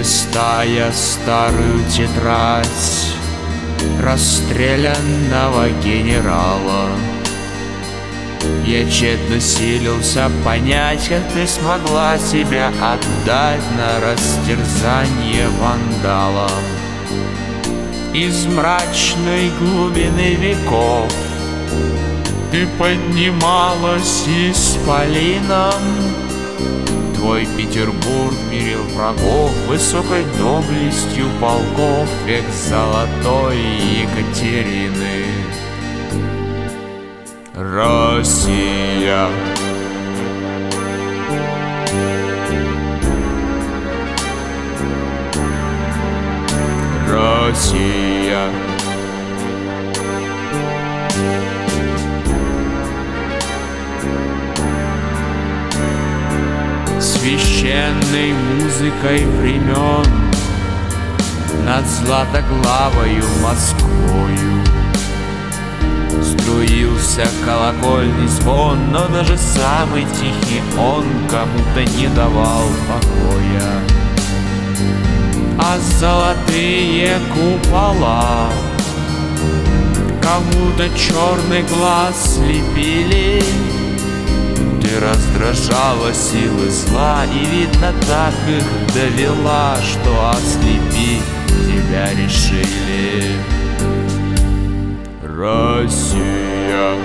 Листая старую тетрадь расстрелянного генерала, я тщетно силился понять, как ты смогла себя отдать на растерзание вандалам. Из мрачной глубины веков ты поднималась исполином. Твой Петербург мирил врагов высокой доблестью полков век золотой Екатерины. Россия, Россия, священной музыкой времен над златоглавою Москвою струился колокольный звон, но даже самый тихий он кому-то не давал покоя. А золотые купола кому-то черный глаз слепили. Ты раздражала силы зла, и видно так их довела, что ослепить тебя решили. Россия,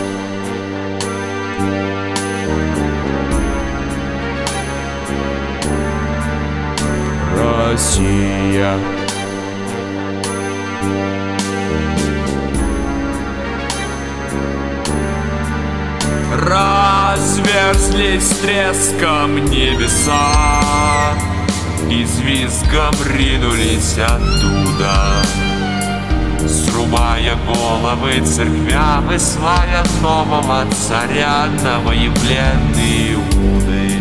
Россия, разверзлись с треском небеса, и с визгом ринулись оттуда, срубая головы церквям и славя нового царя новоявленные Иуды.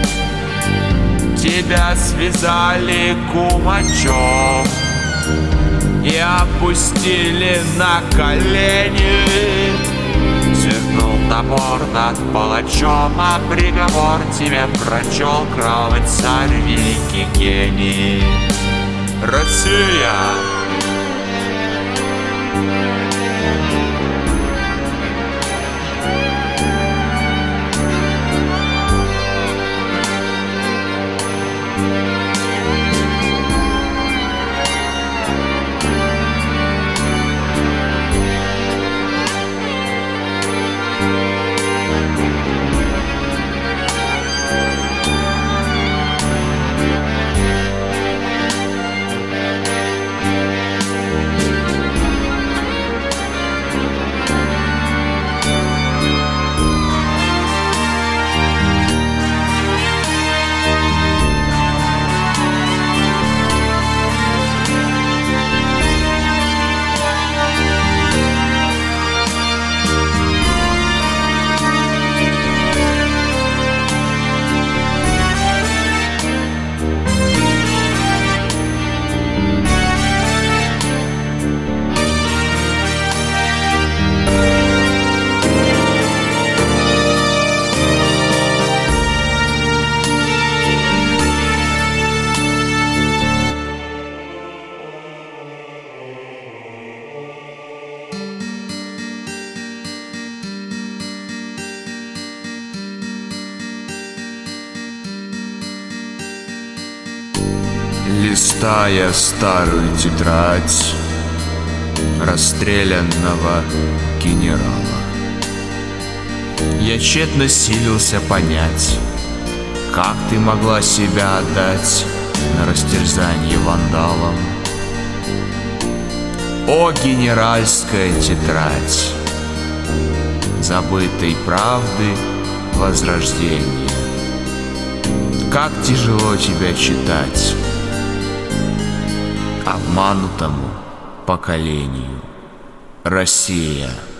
Тебя связали кумачом и опустили на колени. Сверкнул топор над палачом, а приговор тебе прочел кровавый царь, великий гений. Россия, листая старую тетрадь расстрелянного генерала, я тщетно силился понять, как ты могла себя отдать на растерзание вандалам. О, генеральская тетрадь забытой правды возрождения, как тяжело тебя читать обманутому поколению. Россия.